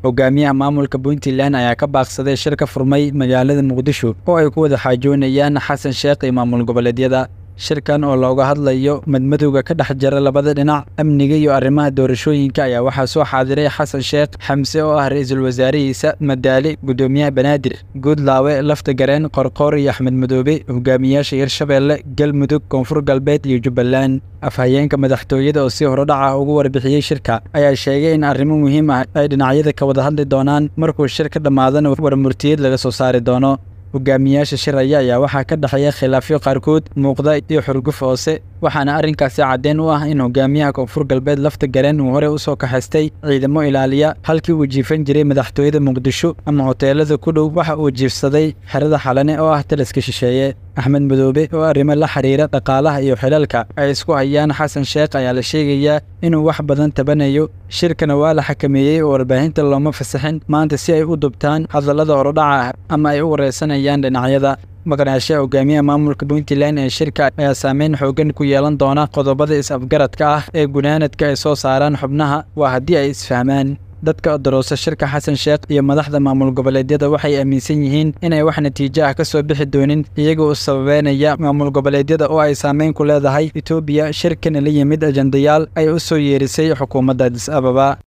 hogaamiyaha maamulka Puntland ayaa ka baaqsaday shirka furmay magaalada Muqdisho oo ay ku wada xaajoonayaan Xasan Sheekh iyo maamul goboleedyada. shirkan oo looga hadlayo madmadowga ka dhex jira labada dhinac amniga iyo arrimaha doorashooyinka ayaa waxaa soo xaadiray Xasan Sheekh Xamse oo ah ra'iisul wasaarihiisa Madaali gudoomiyaha Banaadir Goodlaawe Lafta Gareen Qorqor iyo Axmed Madoobe hogaamiyaasha Hirshabeelle Galmudug Koonfur Galbeed iyo Jubbaland. afhayeenka madaxtooyada oo si horodhaca ugu warbixiyay shirka ayaa sheegay in arrimo muhiim ah ay dhinacyada ka wada hadli doonaan markuu shirka dhamaadana warmurtiyeed laga soo saari doono. hogaamiyaasha shiraya ayaa waxaa ka dhaxeeya khilaafyo qaarkood muuqda iyo xurguf hoose waxaana arrinkaasi caddeyn u ah in hogaamiyaha Koonfur Galbeed Lafta Gareen uu hore u soo kaxaystay ciidamo ilaaliya halkii uu jiifan jiray madaxtooyada Muqdisho ama hoteelada ku dhow waxa uu jiifsaday xerada Xalane oo ah taliska shisheeye. Axmed Madoobe oo arrimo la xiriira dhaqaalaha iyo xilalka ay isku hayaan Xasan Sheekh ayaa la sheegayaa inuu wax badan tabanayo shirkana waa la xakameeyay oo warbaahinta looma fasaxin maanta si ay u dubtaan hadallada horodhaca ama ay u wareysanayaan dhinacyada. maqnaashaha hogaamiyaha maamulka Puntland ee shirka ayaa saameyn xoogan ku yeelan doona qodobada is-afgaradka ah ee gunaanadka ay soo saaraan xubnaha waa haddii ay isfahmaan. dadka daroosa shirka Xasan Sheekh iyo madaxda maamul goboleedyada waxay aaminsan yihiin inay wax natiijo ah ka soo bixi doonin iyaga oo sababeynaya maamul goboleedyada oo ay saameyn ku leedahay Itoobiya shirkan la yimid ajandayaal ay u soo yeerisay xukuumadda Addis Ababa.